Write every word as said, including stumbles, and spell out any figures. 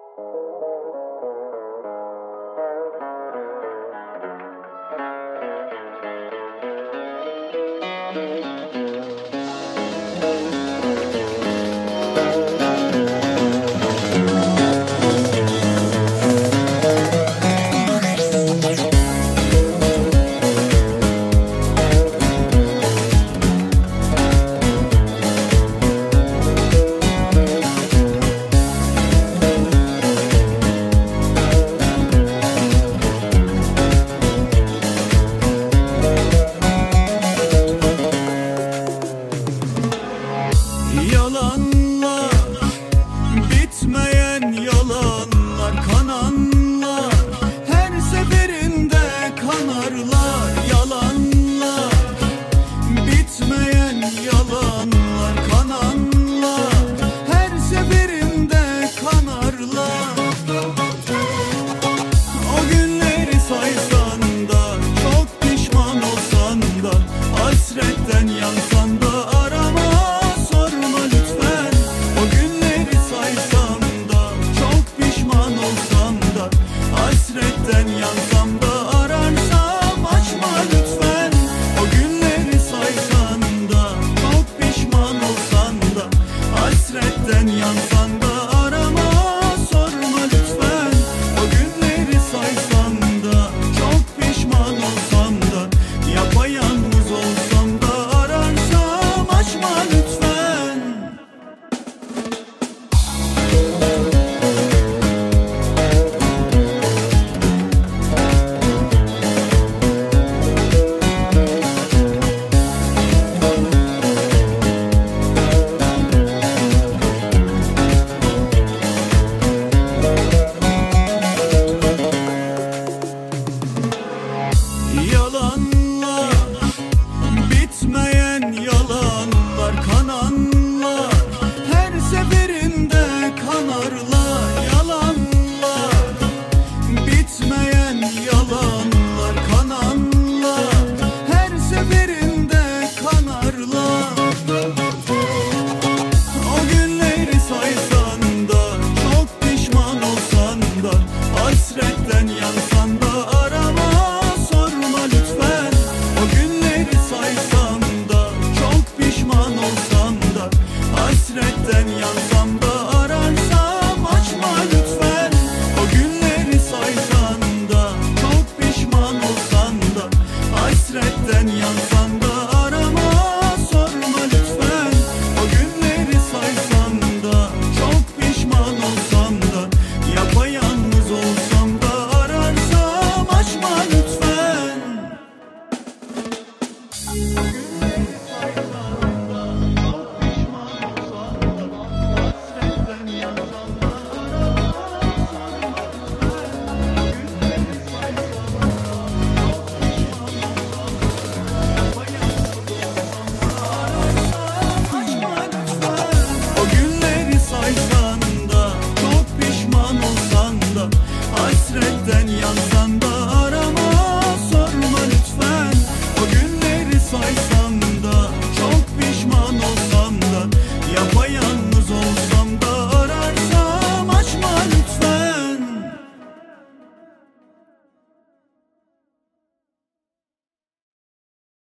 Yalanlar, bitmeyen yalanlar, kananlar, her seferinde kanarlar. Yalanlar, bitmeyen yalanlar, kananlar, her seferinde kanarlar. O günleri saysan da, çok pişman olsan da, hasretten yansan da arama. Hasretten yansam da ararsam açma lütfen. O günleri saysan da, çok pişman olsan da, hasretten yansan da arama, sorma lütfen. O günleri saysan da, çok pişman olsam da, yapayalnız olsam da ararsam açma lütfen. Yalanlar, bitmeyen yalanlar, kananlar, her seferinde kanarlar.